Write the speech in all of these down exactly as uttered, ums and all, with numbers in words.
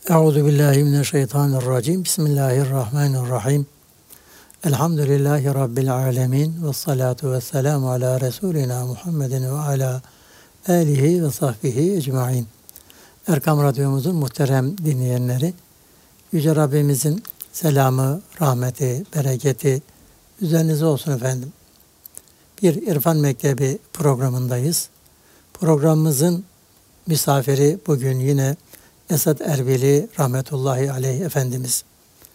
Euzu billahi mineşşeytanirracim. Bismillahirrahmanirrahim. Elhamdülillahi rabbil alamin ve salatu vesselamü ala resulina Muhammedin ve ala alihi ve sahbihi ecmaîn. Erkam Radyomuzun muhterem dinleyenleri, Yüce Rabbimizin selamı, rahmeti, bereketi üzerinize olsun efendim. Bir İrfan Mektebi programındayız. Programımızın misafiri bugün yine Esad Erbili rahmetullahi aleyh Efendimiz.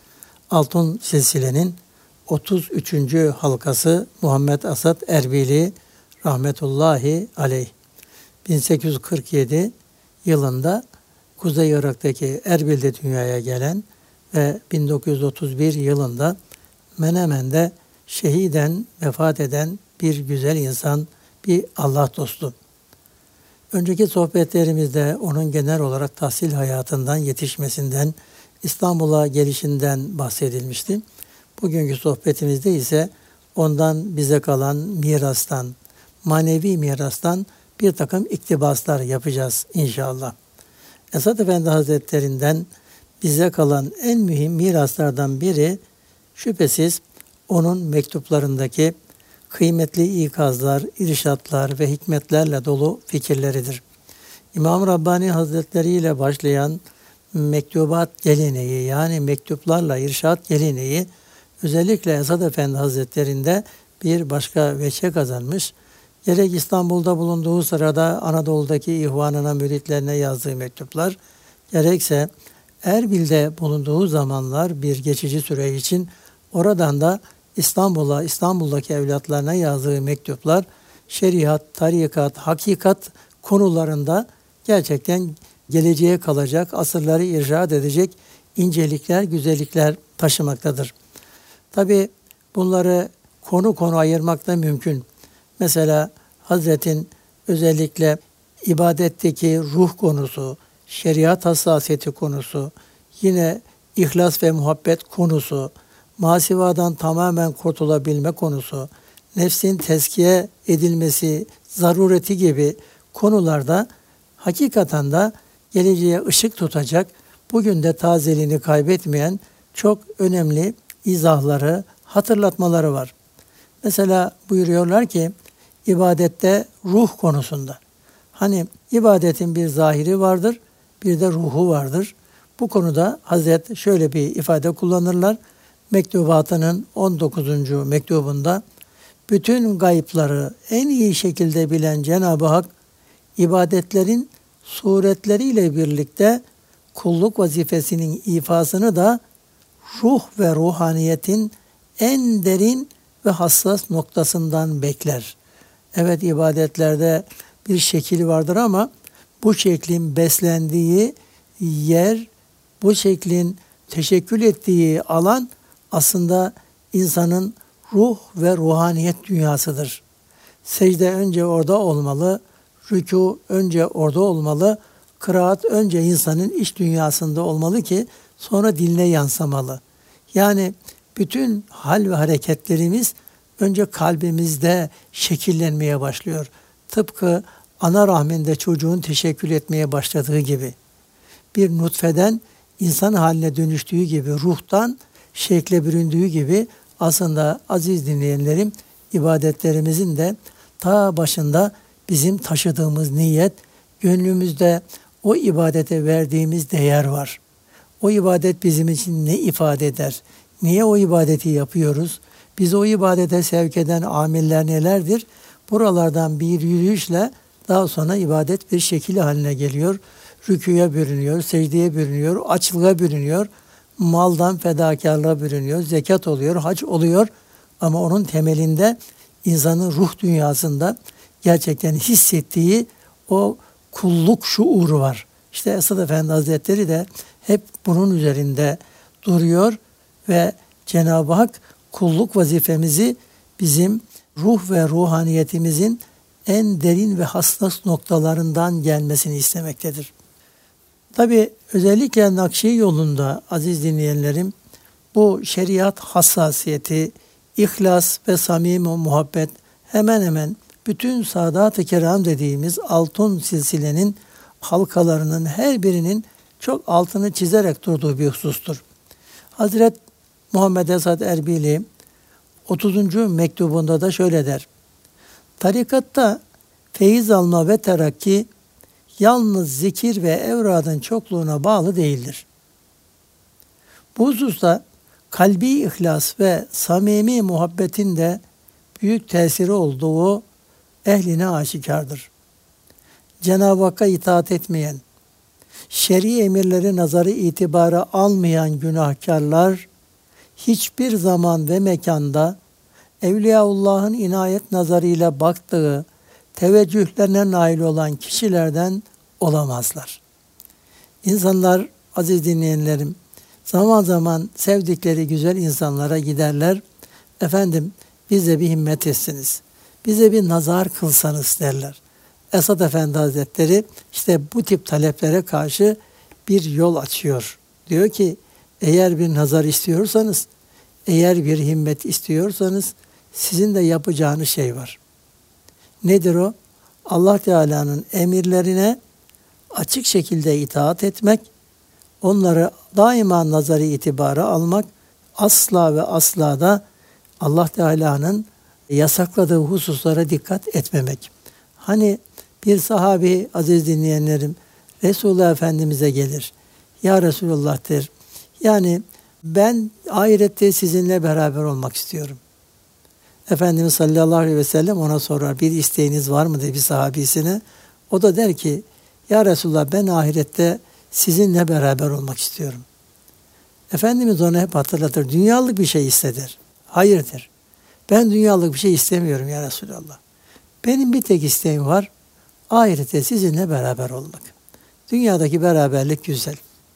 Altın Silsile'nin otuz üçüncü halkası Muhammed Esad Erbili rahmetullahi aleyh. bin sekiz yüz kırk yedi yılında Kuzey Irak'taki Erbil'de dünyaya gelen ve bin dokuz yüz otuz bir yılında Menemen'de şehiden vefat eden bir güzel insan, bir Allah dostu. Önceki sohbetlerimizde onun genel olarak tahsil hayatından, yetişmesinden, İstanbul'a gelişinden bahsedilmişti. Bugünkü sohbetimizde ise ondan bize kalan mirastan, manevi mirastan bir takım iktibaslar yapacağız inşallah. Esad Efendi Hazretlerinden bize kalan en mühim miraslardan biri şüphesiz onun mektuplarındaki kıymetli ikazlar, irşatlar ve hikmetlerle dolu fikirleridir. İmam Rabbani Hazretleri ile başlayan mektubat geleneği, yani mektuplarla irşat geleneği özellikle Esad Efendi Hazretleri'nde bir başka veçe kazanmış. Gerek İstanbul'da bulunduğu sırada Anadolu'daki ihvanına, müritlerine yazdığı mektuplar, gerekse Erbil'de bulunduğu zamanlar bir geçici süre için oradan da İstanbul'a, İstanbul'daki evlatlarına yazdığı mektuplar, şeriat, tarikat, hakikat konularında gerçekten geleceğe kalacak, asırları irşad edecek incelikler, güzellikler taşımaktadır. Tabi bunları konu konu ayırmak da mümkün. Mesela Hazret'in özellikle ibadetteki ruh konusu, şeriat hassasiyeti konusu, yine ihlas ve muhabbet konusu, masivadan tamamen kurtulabilme konusu, nefsin tezkiye edilmesi zarureti gibi konularda hakikaten de geleceğe ışık tutacak, bugün de tazeliğini kaybetmeyen çok önemli izahları, hatırlatmaları var. Mesela buyuruyorlar ki, ibadette ruh konusunda. Hani ibadetin bir zahiri vardır, bir de ruhu vardır. Bu konuda Hazret şöyle bir ifade kullanırlar. Mektubatının on dokuzuncu mektubunda, bütün gayıpları en iyi şekilde bilen Cenab-ı Hak, ibadetlerin suretleriyle birlikte kulluk vazifesinin ifasını da ruh ve ruhaniyetin en derin ve hassas noktasından bekler. Evet, ibadetlerde bir şekil vardır ama bu şeklin beslendiği yer, bu şeklin teşekkül ettiği alan aslında insanın ruh ve ruhaniyet dünyasıdır. Secde önce orada olmalı, rükû önce orada olmalı, kıraat önce insanın iç dünyasında olmalı ki sonra diline yansımalı. Yani bütün hal ve hareketlerimiz önce kalbimizde şekillenmeye başlıyor. Tıpkı ana rahminde çocuğun teşekkül etmeye başladığı gibi. Bir nutfeden insan haline dönüştüğü gibi, ruhtan şekle büründüğü gibi aslında aziz dinleyenlerim, ibadetlerimizin de ta başında bizim taşıdığımız niyet, gönlümüzde o ibadete verdiğimiz değer var. O ibadet bizim için ne ifade eder? Niye o ibadeti yapıyoruz? Bizi o ibadete sevk eden amiller nelerdir? Buralardan bir yürüyüşle daha sonra ibadet bir şekil haline geliyor. Rüküye bürünüyor, secdeye bürünüyor, açlığa bürünüyor. Maldan fedakarlığa bürünüyor, zekat oluyor, hac oluyor. Ama onun temelinde insanın ruh dünyasında gerçekten hissettiği o kulluk şuuru var. İşte Esad Efendi Hazretleri de hep bunun üzerinde duruyor ve Cenab-ı Hak kulluk vazifemizi bizim ruh ve ruhaniyetimizin en derin ve hassas noktalarından gelmesini istemektedir. Tabi özellikle Nakşi yolunda aziz dinleyenlerim, bu şeriat hassasiyeti, ihlas ve samimi muhabbet hemen hemen bütün Sadat-ı Kiram dediğimiz altın silsilenin halkalarının her birinin çok altını çizerek durduğu bir husustur. Hazret Muhammed Esad Erbili otuzuncu mektubunda da şöyle der. Tarikatta feyiz alma ve terakki yalnız zikir ve evradın çokluğuna bağlı değildir. Bu hususta kalbi ihlas ve samimi muhabbetin de büyük tesiri olduğu ehline aşikardır. Cenab-ı Hakk'a itaat etmeyen, şer'i emirleri nazarı itibara almayan günahkarlar hiçbir zaman ve mekanda Evliyaullah'ın inayet nazarıyla baktığı teveccühlerine nail olan kişilerden olamazlar. İnsanlar, aziz dinleyenlerim, zaman zaman sevdikleri güzel insanlara giderler. Efendim bize bir himmet etsiniz, bize bir nazar kılsanız derler. Esad Efendi Hazretleri işte bu tip taleplere karşı bir yol açıyor. Diyor ki eğer bir nazar istiyorsanız, eğer bir himmet istiyorsanız sizin de yapacağınız şey var. Nedir o? Allah Teala'nın emirlerine açık şekilde itaat etmek, onları daima nazarı itibara almak, asla ve asla da Allah Teala'nın yasakladığı hususlara dikkat etmemek. Hani bir sahabi, aziz dinleyenlerim, Resulullah Efendimiz'e gelir. Ya Resulullah der, yani ben ahirette sizinle beraber olmak istiyorum. Efendimiz sallallahu aleyhi ve sellem ona sorar, bir isteğiniz var mı diye bir sahabisine. O da der ki, ya Resulullah ben ahirette sizinle beraber olmak istiyorum. Efendimiz ona hep hatırlatır, dünyalık bir şey istedir. Hayırdır, ben dünyalık bir şey istemiyorum ya Resulullah. Benim bir tek isteğim var, ahirette sizinle beraber olmak. Dünyadaki beraberlik güzel.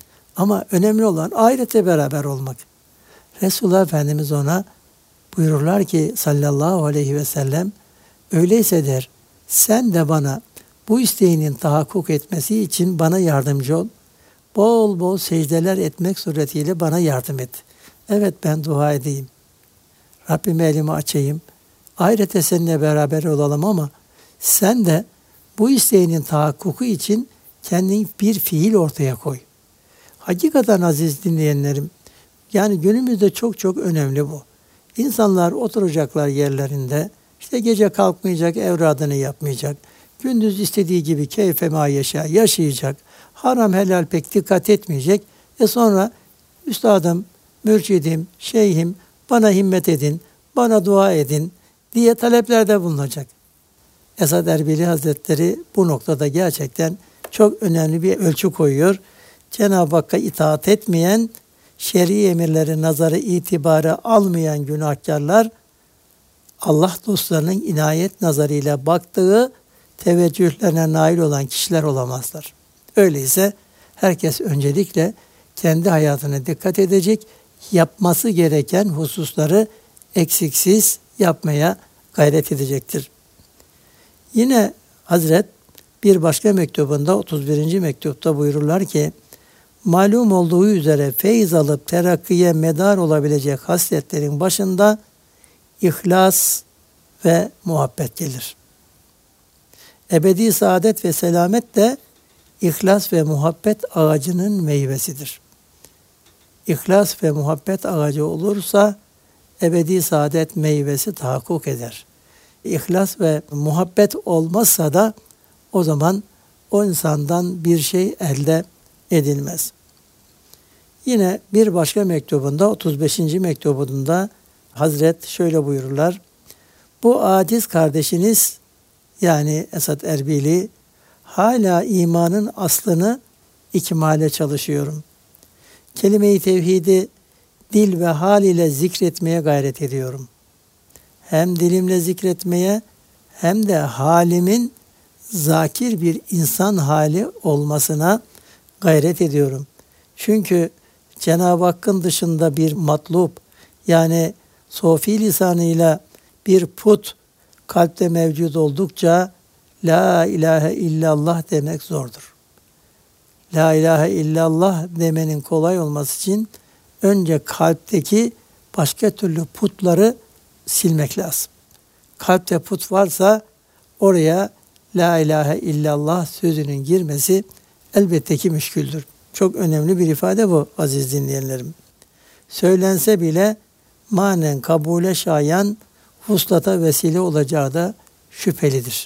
Ama önemli olan ahirette beraber olmak. Resulullah Efendimiz ona buyururlar ki sallallahu aleyhi ve sellem, öyleyse der, sen de bana bu isteğinin tahakkuk etmesi için bana yardımcı ol. Bol bol secdeler etmek suretiyle bana yardım et. Evet ben dua edeyim. Rabbime elimi açayım. Ahirete seninle beraber olalım ama sen de bu isteğinin tahakkuku için kendin bir fiil ortaya koy. Hakikaten aziz dinleyenlerim, yani günümüzde çok çok önemli bu. İnsanlar oturacaklar yerlerinde, işte gece kalkmayacak, evradını yapmayacak, gündüz istediği gibi keyfe ma yaşa, yaşayacak, haram helal pek dikkat etmeyecek. E sonra üstadım, mürşidim, şeyhim bana himmet edin, bana dua edin diye taleplerde bulunacak. Esad Erbili Hazretleri bu noktada gerçekten çok önemli bir ölçü koyuyor. Cenab-ı Hakk'a itaat etmeyen, şer'i emirleri nazarı itibara almayan günahkarlar, Allah dostlarının inayet nazarıyla baktığı teveccühlerine nail olan kişiler olamazlar. Öyleyse herkes öncelikle kendi hayatına dikkat edecek, yapması gereken hususları eksiksiz yapmaya gayret edecektir. Yine Hazret bir başka mektubunda otuz birinci mektupta buyururlar ki, malum olduğu üzere feyz alıp terakkiye medar olabilecek hasletlerin başında ihlas ve muhabbet gelir. Ebedi saadet ve selamet de ihlas ve muhabbet ağacının meyvesidir. İhlas ve muhabbet ağacı olursa ebedi saadet meyvesi tahakkuk eder. İhlas ve muhabbet olmazsa da o zaman o insandan bir şey elde edilmez. Yine bir başka mektubunda, otuz beşinci mektubunda Hazret şöyle buyururlar. Bu aciz kardeşiniz, yani Esad Erbili, hala imanın aslını ikmale çalışıyorum. Kelime-i tevhidi dil ve hal ile zikretmeye gayret ediyorum. Hem dilimle zikretmeye hem de halimin zakir bir insan hali olmasına gayret ediyorum. Çünkü Cenab-ı Hakk'ın dışında bir matlub, yani sofi lisanıyla bir put kalpte mevcut oldukça La ilahe illallah demek zordur. La ilahe illallah demenin kolay olması için önce kalpteki başka türlü putları silmek lazım. Kalpte put varsa oraya La ilahe illallah sözünün girmesi elbette ki müşküldür. Çok önemli bir ifade bu aziz dinleyenlerim. Söylense bile manen kabule şayan vuslata vesile olacağı da şüphelidir.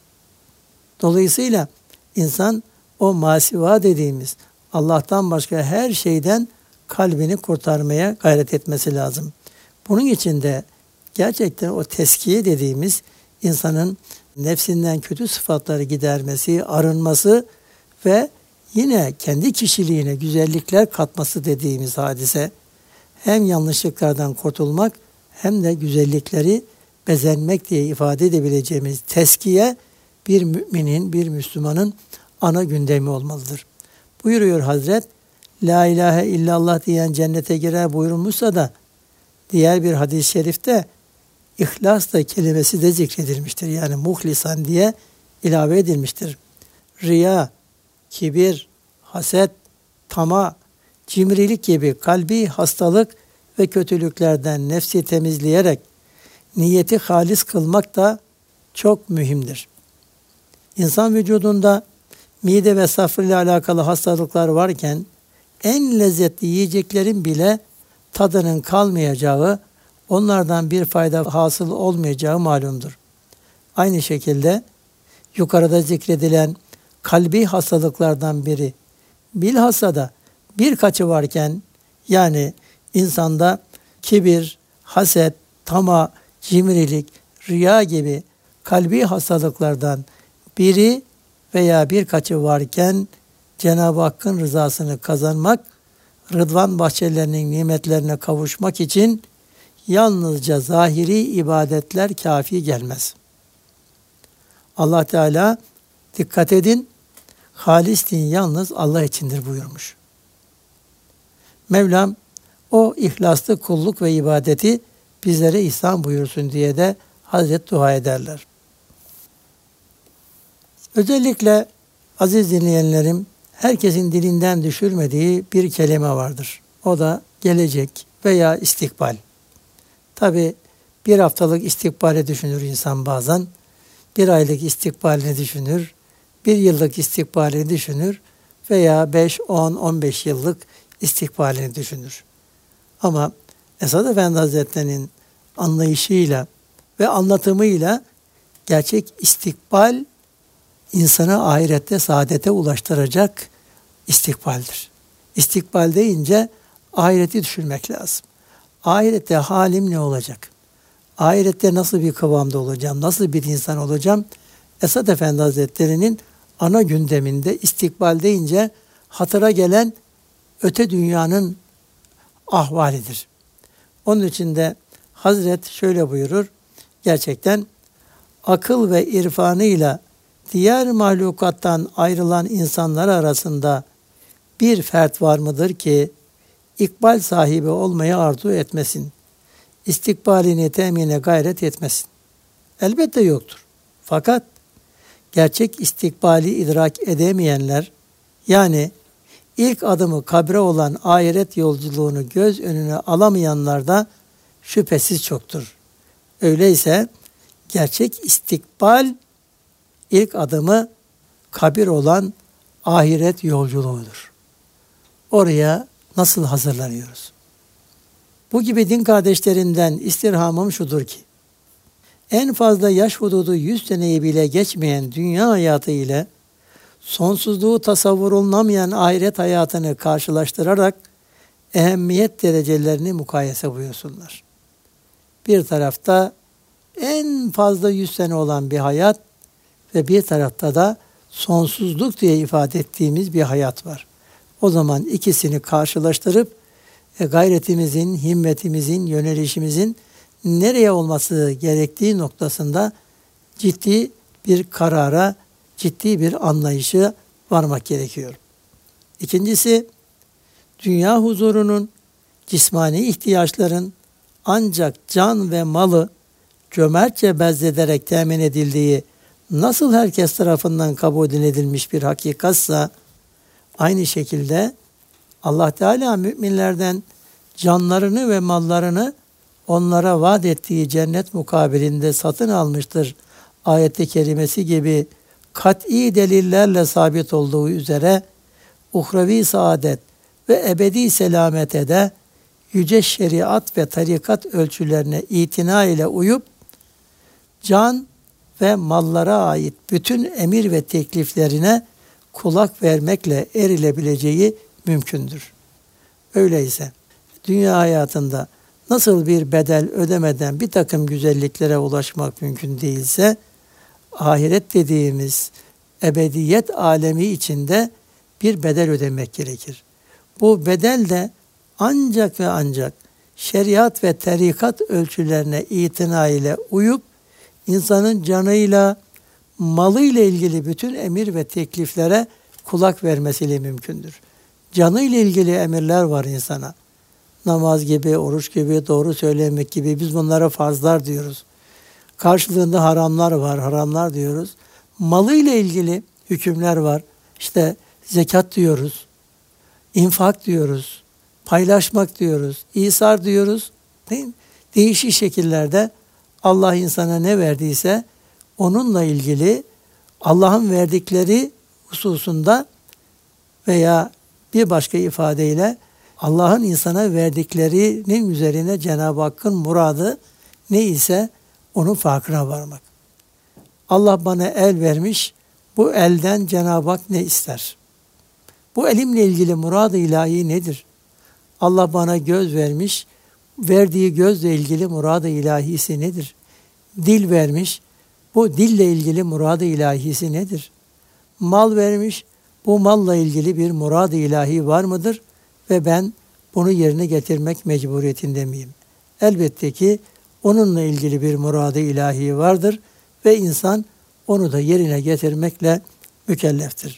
Dolayısıyla insan o masiva dediğimiz Allah'tan başka her şeyden kalbini kurtarmaya gayret etmesi lazım. Bunun için de gerçekten o teskiye dediğimiz insanın nefsinden kötü sıfatları gidermesi, arınması ve yine kendi kişiliğine güzellikler katması dediğimiz hadise, hem yanlışlıklardan kurtulmak hem de güzellikleri bezenmek diye ifade edebileceğimiz teskiye bir müminin, bir Müslümanın ana gündemi olmalıdır. Buyuruyor Hazret, La ilahe illallah diyen cennete girer buyurulmuşsa da diğer bir hadis-i şerifte İhlas da kelimesi de zikredilmiştir. Yani muhlisan diye ilave edilmiştir. Riya, kibir, haset, tama, cimrilik gibi kalbi hastalık ve kötülüklerden nefsi temizleyerek niyeti halis kılmak da çok mühimdir. İnsan vücudunda mide ve safra ile alakalı hastalıklar varken en lezzetli yiyeceklerin bile tadının kalmayacağı, onlardan bir fayda hasıl olmayacağı malumdur. Aynı şekilde yukarıda zikredilen kalbi hastalıklardan biri, bilhassa da birkaçı varken, yani insanda kibir, haset, tama, cimrilik, riya gibi kalbi hastalıklardan biri veya birkaçı varken Cenab-ı Hakk'ın rızasını kazanmak, Rıdvan bahçelerinin nimetlerine kavuşmak için yalnızca zahiri ibadetler kafi gelmez. Allah Teala dikkat edin, halis din yalnız Allah içindir buyurmuş. Mevlam o ihlaslı kulluk ve ibadeti bizlere ihsan buyursun diye de Hazret dua ederler. Özellikle aziz dinleyenlerim, herkesin dilinden düşürmediği bir kelime vardır. O da gelecek veya istikbal. Tabi bir haftalık istikbali düşünür insan bazen, bir aylık istikbalini düşünür, bir yıllık istikbalini düşünür veya beş, on, on beş yıllık istikbalini düşünür. Ama Esad Efendi Hazretleri'nin anlayışıyla ve anlatımıyla gerçek istikbal insanı ahirette saadete ulaştıracak istikbaldir. İstikbal deyince ahireti düşünmek lazım. Ahirette halim ne olacak? Ahirette nasıl bir kıvamda olacağım? Nasıl bir insan olacağım? Esad Efendi Hazretleri'nin ana gündeminde istikbal deyince hatıra gelen öte dünyanın ahvalidir. Onun için de Hazret şöyle buyurur, gerçekten akıl ve irfanıyla diğer mahlukattan ayrılan insanlar arasında bir fert var mıdır ki ikbal sahibi olmayı arzu etmesin, istikbalini temine gayret etmesin? Elbette yoktur. Fakat gerçek istikbali idrak edemeyenler, yani ilk adımı kabre olan ahiret yolculuğunu göz önüne alamayanlar da şüphesiz çoktur. Öyleyse gerçek istikbal ilk adımı kabir olan ahiret yolculuğudur. Oraya nasıl hazırlanıyoruz? Bu gibi din kardeşlerimden istirhamım şudur ki, en fazla yaş hududu yüz seneyi bile geçmeyen dünya hayatı ile sonsuzluğu tasavvur olunamayan ahiret hayatını karşılaştırarak ehemmiyet derecelerini mukayese buyursunlar. Bir tarafta en fazla yüz sene olan bir hayat ve bir tarafta da sonsuzluk diye ifade ettiğimiz bir hayat var. O zaman ikisini karşılaştırıp e, gayretimizin, himmetimizin, yönelişimizin nereye olması gerektiği noktasında ciddi bir karara, ciddi bir anlayışa varmak gerekiyor. İkincisi, dünya huzurunun, cismani ihtiyaçların ancak can ve malı cömertçe bezlederek temin edildiği nasıl herkes tarafından kabul edilmiş bir hakikatsa, aynı şekilde Allah Teala müminlerden canlarını ve mallarını onlara vaat ettiği cennet mukabilinde satın almıştır ayet-i kerimesi gibi kat'i delillerle sabit olduğu üzere uhrevi saadet ve ebedi selamete de yüce şeriat ve tarikat ölçülerine itina ile uyup, can ve mallara ait bütün emir ve tekliflerine kulak vermekle erilebileceği mümkündür. Öyleyse dünya hayatında nasıl bir bedel ödemeden bir takım güzelliklere ulaşmak mümkün değilse, ahiret dediğimiz ebediyet alemi içinde bir bedel ödemek gerekir. Bu bedel de ancak ve ancak şeriat ve tarikat ölçülerine itina ile uyup, insanın canıyla, malıyla ilgili bütün emir ve tekliflere kulak vermesiyle mümkündür. Canıyla ilgili emirler var insana. Namaz gibi, oruç gibi, doğru söylemek gibi, biz bunlara farzlar diyoruz. Karşılığında haramlar var, haramlar diyoruz. Malıyla ilgili hükümler var. İşte zekat diyoruz, infak diyoruz, paylaşmak diyoruz, İsar diyoruz. Değil mi? Değişik şekillerde Allah insana ne verdiyse onunla ilgili Allah'ın verdikleri hususunda veya bir başka ifadeyle Allah'ın insana verdiklerinin üzerine Cenab-ı Hakk'ın muradı ne ise onun farkına varmak. Allah bana el vermiş, bu elden Cenab-ı Hak ne ister? Bu elimle ilgili murad-ı ilahi nedir? Allah bana göz vermiş, verdiği gözle ilgili murad-ı ilahisi nedir? Dil vermiş, bu dille ilgili murad-ı ilahisi nedir? Mal vermiş, bu malla ilgili bir murad-ı ilahi var mıdır? Ve ben bunu yerine getirmek mecburiyetinde miyim? Elbette ki onunla ilgili bir murad-ı ilahi vardır ve insan onu da yerine getirmekle mükelleftir.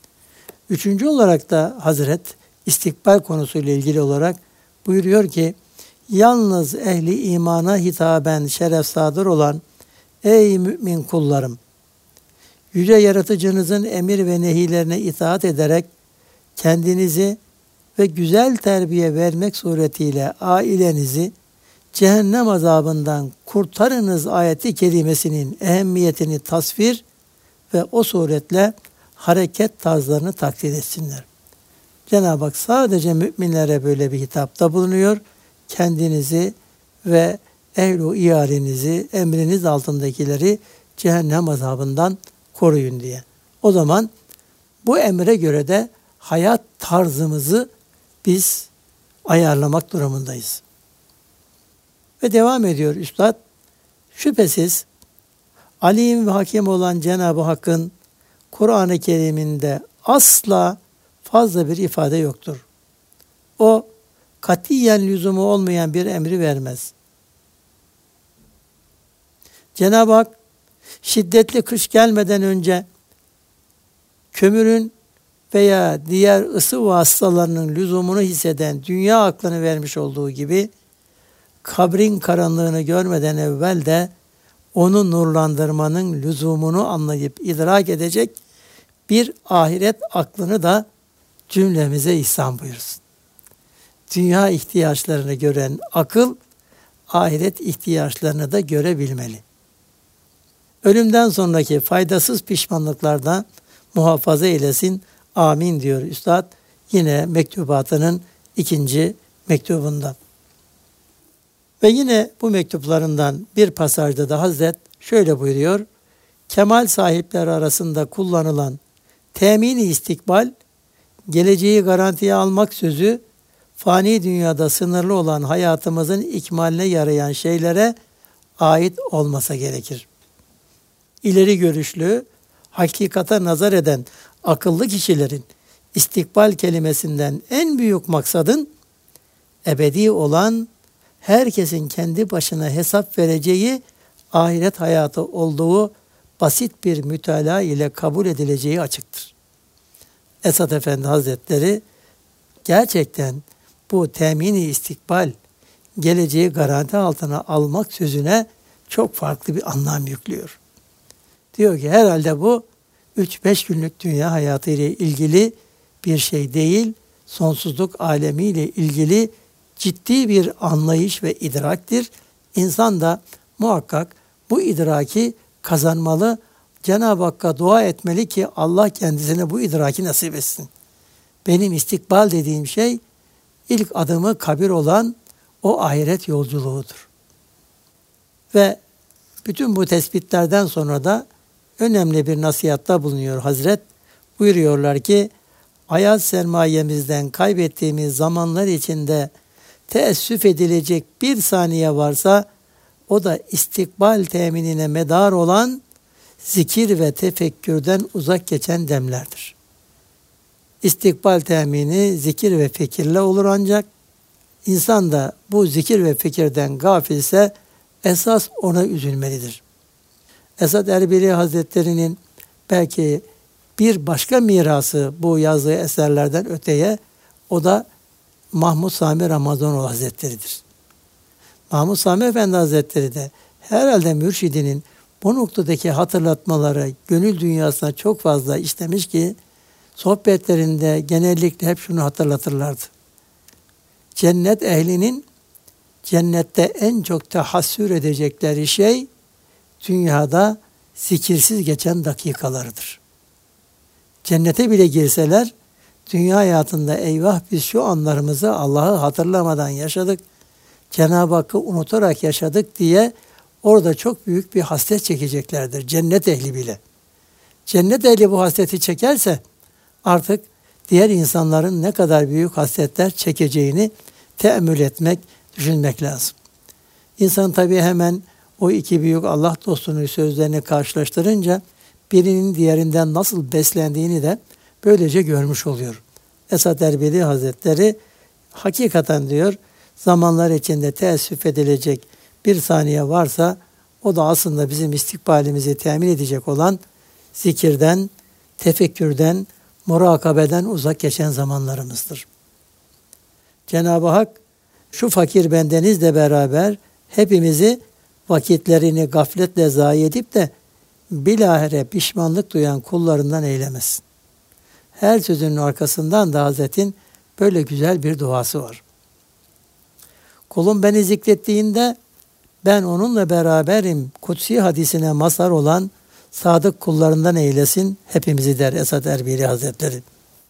Üçüncü olarak da Hazret istikbal konusuyla ilgili olarak buyuruyor ki, yalnız ehli imana hitaben şeref sadır olan ey mümin kullarım, yüce yaratıcınızın emir ve nehilerine itaat ederek kendinizi ve güzel terbiye vermek suretiyle ailenizi cehennem azabından kurtarınız ayeti kerimesinin ehemmiyetini tasvir ve o suretle hareket tarzlarını takdir etsinler. Cenab-ı Hak sadece müminlere böyle bir hitapta bulunuyor. Kendinizi ve ehlu iyalinizi, emriniz altındakileri cehennem azabından koruyun diye. O zaman bu emre göre de hayat tarzımızı biz ayarlamak durumundayız. Ve devam ediyor Üstad. Şüphesiz alim ve hakim olan Cenab-ı Hakk'ın Kur'an-ı Kerim'inde asla fazla bir ifade yoktur. O katiyen lüzumu olmayan bir emri vermez. Cenab-ı Hak şiddetli kış gelmeden önce kömürün veya diğer ısı vasıtalarının lüzumunu hisseden dünya aklını vermiş olduğu gibi kabrin karanlığını görmeden evvel de onu nurlandırmanın lüzumunu anlayıp idrak edecek bir ahiret aklını da cümlemize ihsan buyursun. Dünya ihtiyaçlarını gören akıl, ahiret ihtiyaçlarını da görebilmeli. Ölümden sonraki faydasız pişmanlıklardan muhafaza eylesin. Amin diyor Üstad. Yine mektubatının ikinci mektubunda. Ve yine bu mektuplarından bir pasajda da Hazret şöyle buyuruyor. Kemal sahipleri arasında kullanılan temin-i istikbal, geleceği garantiye almak sözü, fani dünyada sınırlı olan hayatımızın ikmaline yarayan şeylere ait olmasa gerekir. İleri görüşlü, hakikate nazar eden akıllı kişilerin istikbal kelimesinden en büyük maksadın ebedi olan, herkesin kendi başına hesap vereceği ahiret hayatı olduğu basit bir mütalaa ile kabul edileceği açıktır. Esad Efendi Hazretleri gerçekten bu temini istikbal, geleceği garanti altına almak sözüne çok farklı bir anlam yüklüyor. Diyor ki herhalde bu üç beş günlük dünya hayatı ile ilgili bir şey değil, sonsuzluk alemiyle ilgili ciddi bir anlayış ve idraktir. İnsan da muhakkak bu idraki kazanmalı, Cenab-ı Hakk'a dua etmeli ki Allah kendisine bu idraki nasip etsin. Benim istikbal dediğim şey ilk adımı kabir olan o ahiret yolculuğudur. Ve bütün bu tespitlerden sonra da önemli bir nasihatta bulunuyor Hazret. Buyuruyorlar ki, hayat sermayemizden kaybettiğimiz zamanlar içinde teessüf edilecek bir saniye varsa, o da istikbal teminine medar olan zikir ve tefekkürden uzak geçen demlerdir. İstikbal temini zikir ve fikirle olur, ancak insan da bu zikir ve fikirden gafilse esas ona üzülmelidir. Esad Erbili Hazretleri'nin belki bir başka mirası bu yazdığı eserlerden öteye, o da Mahmud Sami Ramazanoğlu Hazretleri'dir. Mahmud Sami Efendi Hazretleri de herhalde mürşidinin bu noktadaki hatırlatmaları gönül dünyasına çok fazla işlemiş ki, sohbetlerinde genellikle hep şunu hatırlatırlardı. Cennet ehlinin cennette en çok tahassür edecekleri şey, dünyada zikirsiz geçen dakikalarıdır. Cennete bile girseler, dünya hayatında eyvah biz şu anlarımızı Allah'ı hatırlamadan yaşadık, Cenab-ı Hakk'ı unutarak yaşadık diye orada çok büyük bir hasret çekeceklerdir. Cennet ehli bile. Cennet ehli bu hasreti çekerse artık diğer insanların ne kadar büyük hasretler çekeceğini teemmül etmek, düşünmek lazım. İnsan tabii hemen o iki büyük Allah dostunun sözlerini karşılaştırınca birinin diğerinden nasıl beslendiğini de böylece görmüş oluyor. Esad Erbili Hazretleri hakikaten diyor, zamanlar içinde teessüf edilecek bir saniye varsa, o da aslında bizim istikbalimizi temin edecek olan zikirden, tefekkürden, murakabeden uzak geçen zamanlarımızdır. Cenab-ı Hak şu fakir bendenizle beraber hepimizi vakitlerini gafletle zayi edip de bilahare pişmanlık duyan kullarından eylemesin. Her sözünün arkasından da Hazret'in böyle güzel bir duası var. Kulum beni zikrettiğinde ben onunla beraberim kutsi hadisine mazhar olan sadık kullarından eylesin hepimizi der Esad Erbili Hazretleri.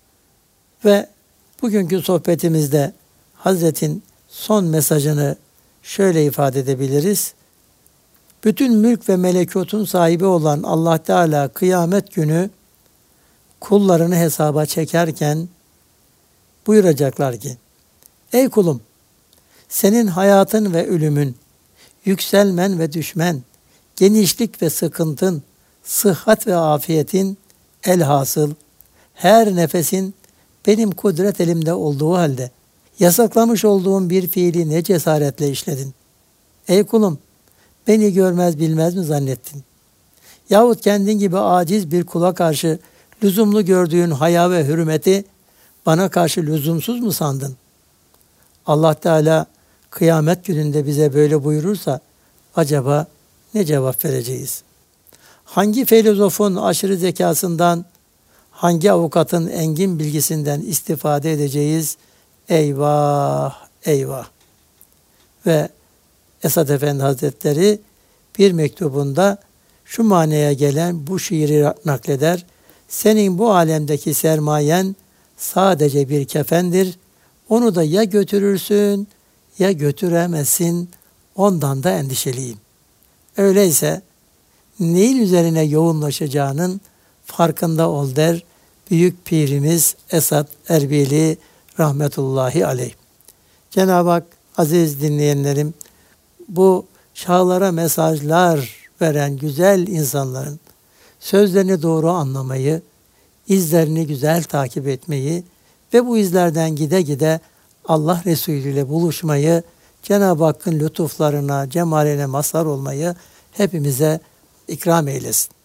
Ve bugünkü sohbetimizde Hazret'in son mesajını şöyle ifade edebiliriz. Bütün mülk ve melekutun sahibi olan Allah Teala kıyamet günü kullarını hesaba çekerken buyuracaklar ki, ey kulum, senin hayatın ve ölümün, yükselmen ve düşmen, genişlik ve sıkıntın, sıhhat ve afiyetin, elhasıl her nefesin benim kudret elimde olduğu halde yasaklamış olduğum bir fiili ne cesaretle işledin? Ey kulum, beni görmez bilmez mi zannettin? Yahut kendin gibi aciz bir kula karşı lüzumlu gördüğün haya ve hürmeti bana karşı lüzumsuz mu sandın? Allah Teala kıyamet gününde bize böyle buyurursa acaba ne cevap vereceğiz? Hangi filozofun aşırı zekasından, hangi avukatın engin bilgisinden istifade edeceğiz? Eyvah, eyvah. Ve Esad Efendi Hazretleri bir mektubunda şu manaya gelen bu şiiri nakleder. Senin bu alemdeki sermayen sadece bir kefendir. Onu da ya götürürsün ya götüremezsin. Ondan da endişeliyim. Öyleyse neyin üzerine yoğunlaşacağının farkında ol der büyük pirimiz Esad Erbili rahmetullahi aleyh. Cenab-ı Hak aziz dinleyenlerim, bu şahlara mesajlar veren güzel insanların sözlerini doğru anlamayı, izlerini güzel takip etmeyi ve bu izlerden gide gide Allah Resulü ile buluşmayı, Cenab-ı Hakk'ın lütuflarına, cemaline mazhar olmayı hepimize ikram eylesin.